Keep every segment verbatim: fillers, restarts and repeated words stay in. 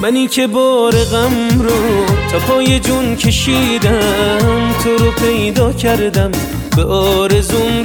منی که بار غم رو تا پای جون کشیدم، تو رو پیدا کردم به آرزوم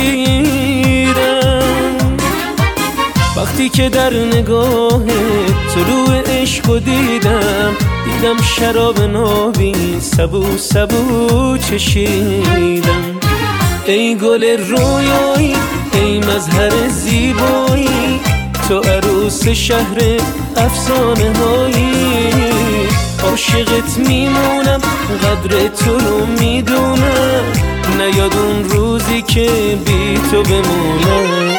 رسیدم. وقتی که در نگاه طلوع عشق رو دیدم، دیدم شراب نابی سبو سبو چشیدم. ای گل رویایی، ای مظهر زیبایی، تو عروس شهر افسانه هایی. عاشقت میمونم، قدر تو رو میدونم، نیاد اون روزی که بی تو بمونم.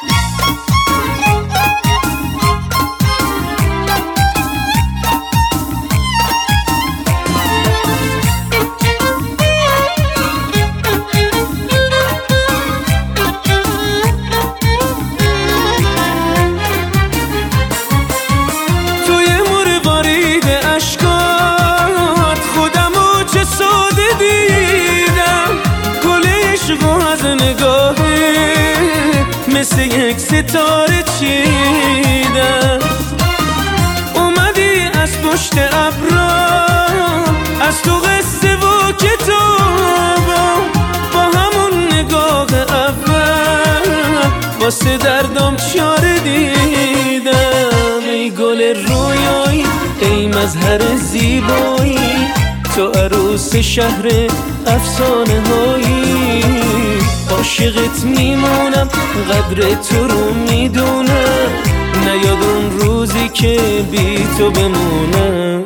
مثل یک ستاره چیدم، اومدی از پشت ابرا، از تو قصه و کتابم، با همون نگاه اول واسه دردم چاره دیدم. ای گل رویایی، ای مظهر زیبایی، تو عروس شهر افسانه هایی. عاشقت میمونم، قدر تو رو میدونم، نیاد اون روزی که بی تو بمونم.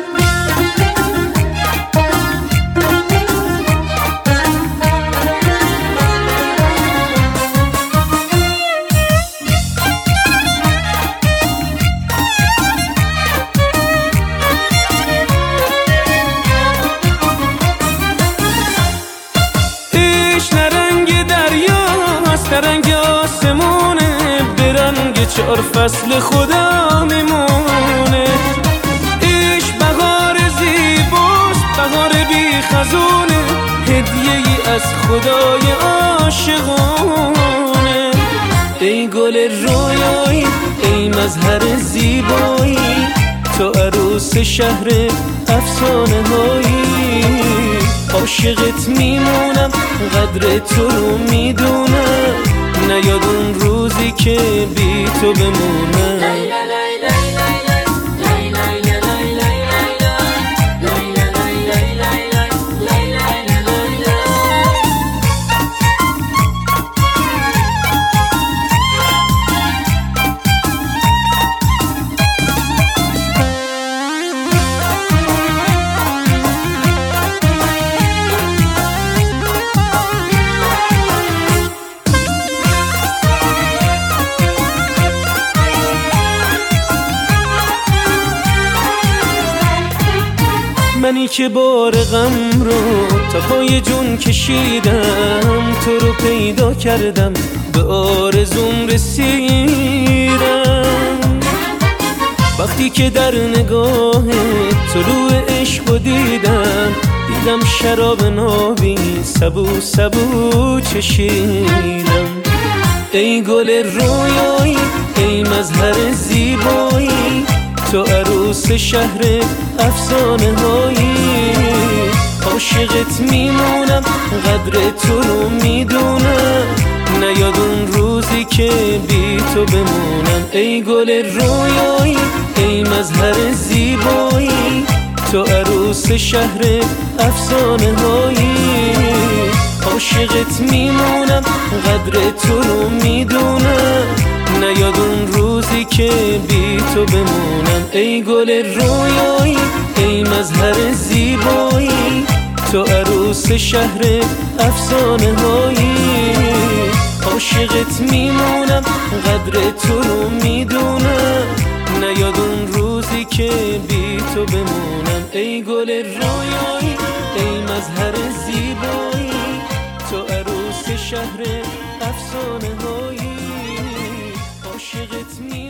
رنگ آسمونه، به رنگ چهار فصل خدا میمونه. عشق بهار زیباست، بهار بی خزونه، هدیه ای از خدای عاشقونه. ای گل رویایی، ای مظهر زیبایی، تو عروس شهر افسانه هایی. عاشقت میمونم، قدر تو رو میدونم، نیاد اون روزی که بی تو بمونم. منی که بار غم رو تا پای جون کشیدم، تو رو پیدا کردم به آرزوم رسیدم. وقتی که در نگاه طلوع عشق رو دیدم، دیدم شراب نابی سبو سبو چشیدم. ای گل رویایی، ای مظهر زیبایی، تو عروس شهر افسانه هایی. عاشقت میمونم، قدر تو رو میدونم، نیاد اون روزی که بی تو بمونم. ای گل رویایی، ای مظهر زیبایی، تو عروس شهر افسانه هایی. عاشقت میمونم، قدر تو رو میدونم، نیاد اون روزی که بی تو بمونم. ای گل رویایی، ای مظهر زیبایی، تو عروس شهر افسانه هایی. عاشقت میمونم، قدر تو رو میدونم، نیاد اون روزی که بی تو بمونم. ای گل رویایی، ای مظهر زیبایی، تو عروس شهر افسانه هایی. عاشقت می